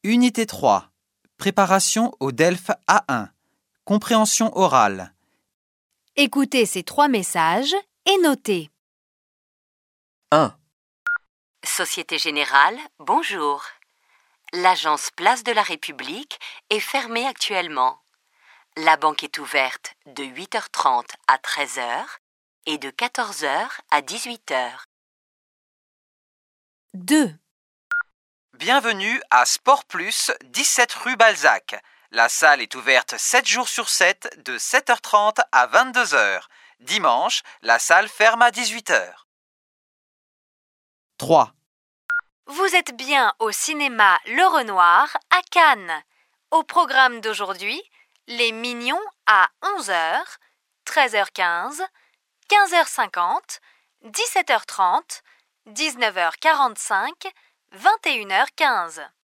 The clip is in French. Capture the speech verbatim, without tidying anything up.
Unité trois. Préparation au DELF A un. Compréhension orale. Écoutez ces trois messages et notez. un. Société Générale, bonjour. L'agence Place de la République est fermée actuellement. La banque est ouverte de huit heures trente à treize heures et de quatorze heures à dix-huit heures. deux. Bienvenue à Sport Plus, dix-sept rue Balzac. La salle est ouverte sept jours sur sept, de sept heures trente à vingt-deux heures. Dimanche, la salle ferme à dix-huit heures. trois. Vous êtes bien au cinéma Le Renoir à Cannes. Au programme d'aujourd'hui, Les Mignons à onze heures, treize heures quinze, quinze heures cinquante, dix-sept heures trente, dix-neuf heures quarante-cinq, vingt et une heures quinze.